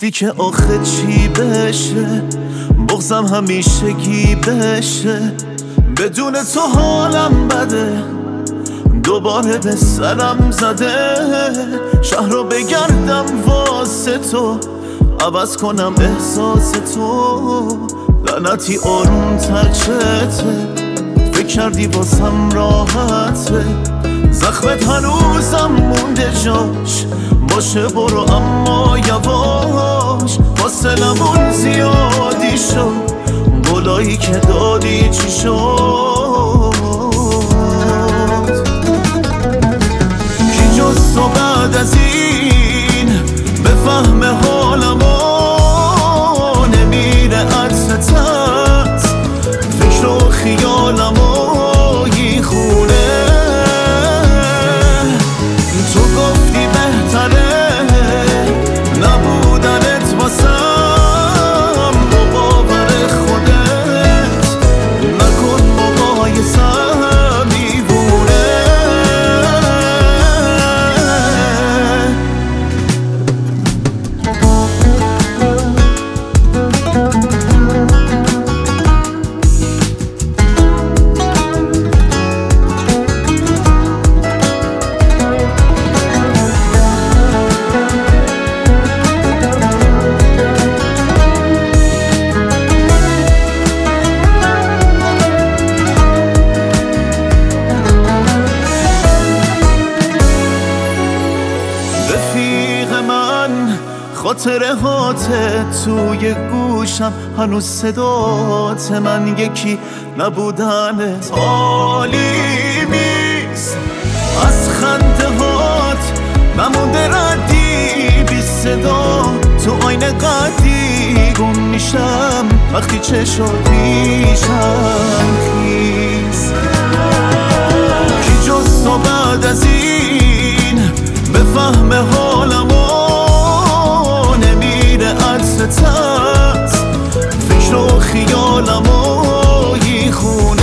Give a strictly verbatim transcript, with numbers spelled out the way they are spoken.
گفتی که آخه چی بشه، بغضم همیشگی بشه، بدون تو حالم بده، دوباره به سرم زده. شهر رو بگردم واسه تو، عوض کنم احساس تو، لعنتی آروم تر چته، فکر کردی واسم راحته، زخمت هنوزم مونده جاش، باشه برو اما یواش، فاصلمون زیادی شد، گلایی که دادی چی شد؟ کی جز تو بعد از این بفهم حالمو، نمیره عطرتت فکر و خیالمو یه خونه. تو گفتی بهتره نبودنت واسم، با باور خودت نکن مقایسم دیوونه. رفیق من خاطره هاته توی گوشم، هنوز صدات من یکی نبودنت عالی نیست، از خنده هات نمونده ردی بی صدا، تو آینه قدی گم میشم وقتی چشات پیشم خیز. کی جز تو بعد از این بفهم حالمو، نمیره عطرتت فکر و خیالمو یه خونه.